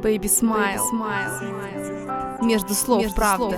Baby Smile. Между слов правда.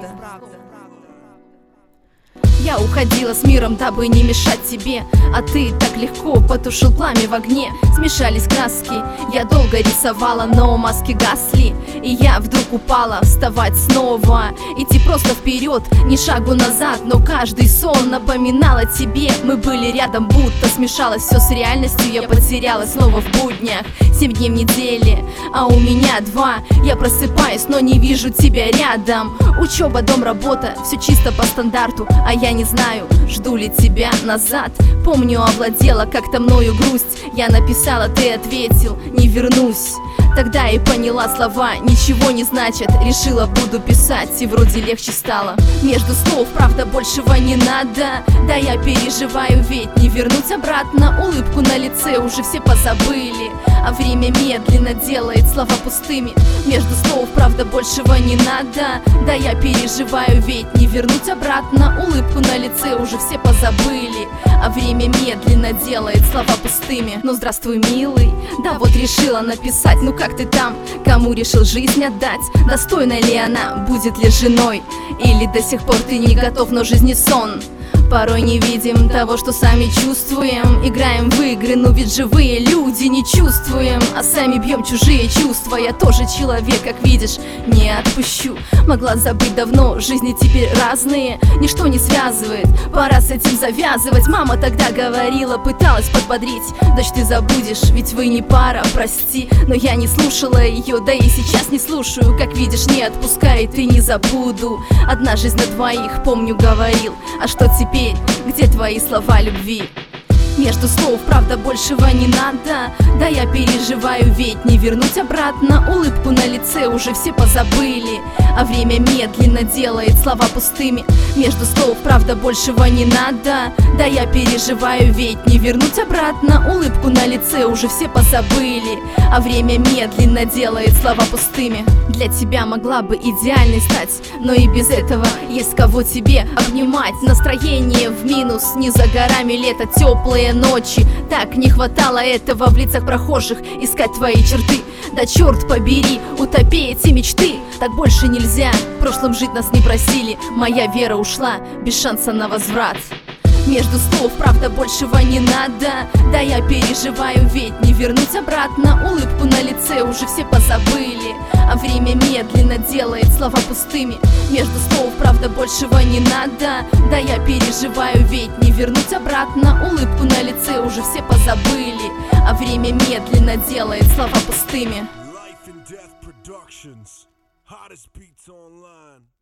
Я уходила с миром, дабы не мешать тебе, а ты так легко потушил пламя в огне. Смешались краски, я долго рисовала, но маски гасли. И я вдруг упала, вставать снова, идти просто вперед, ни шагу назад. Но каждый сон напоминал о тебе. Мы были рядом, будто смешалось все с реальностью. Я потерялась снова в буднях, 7 дней в неделе, а у меня 2. Я просыпаюсь, но не вижу тебя рядом. Учеба, дом, работа, все чисто по стандарту. А я не знаю, жду ли тебя назад. Помню, овладела как-то мною грусть. Я написала, ты ответил, не вернусь. Тогда и поняла, слова ничего не значат. Решила, буду писать, и вроде легче стало. Между слов, правда, большего не надо. Да, я переживаю, ведь не вернуть обратно. Улыбку на лице уже все позабыли, а время медленно делает слова пустыми. Между слов, правда, большего не надо. Да, я переживаю, ведь не вернуть обратно. Улыбку на лице уже все позабыли, а время медленно делает слова пустыми. Ну здравствуй, милый, да вот решила написать. Ну как ты там, кому решил жизнь отдать? Достойна ли она, будет ли женой? Или до сих пор ты не готов, но жизнь не сон? Порой не видим того, что сами чувствуем. Играем в игры, но ведь живые люди не чувствуем, а сами бьем чужие чувства. Я тоже человек, как видишь, не отпущу. Могла забыть давно, жизни теперь разные. Ничто не связывает, пора с этим завязывать. Мама тогда говорила, пыталась подбодрить: дочь, ты забудешь, ведь вы не пара, прости. Но я не слушала ее, да и сейчас не слушаю. Как видишь, не отпускает и не забуду. Одна жизнь на двоих, помню, говорил. А что теперь? Где твои слова любви? Между слов, правда, большего не надо. Да, я переживаю, ведь не вернуть обратно. Улыбку на лице уже все позабыли, а время медленно делает слова пустыми. Между слов, правда, большего не надо. Да, я переживаю, ведь не вернуть обратно. Улыбку на лице уже все позабыли, а время медленно делает слова пустыми. Для тебя могла бы идеальной стать, но и без этого есть кого тебе обнимать. Настроение в минус, не за горами лето, теплые ночи. Так не хватало этого в лицах прохожих, искать твои черты. Да черт побери, утопи эти мечты. Так больше нельзя, в прошлом жить нас не просили. Моя вера ушла, без шанса на возврат. Между слов, правда, большего не надо. Да, я переживаю, ведь не вернуть обратно. Улыбку на лице уже все позабыли, а время медленно делает слова пустыми. Между слов, правда, большего не надо. Да, я переживаю, ведь не вернуть обратно. Улыбку на лице уже все позабыли, а время медленно делает слова пустыми. Life and Death Productions, hottest beats online.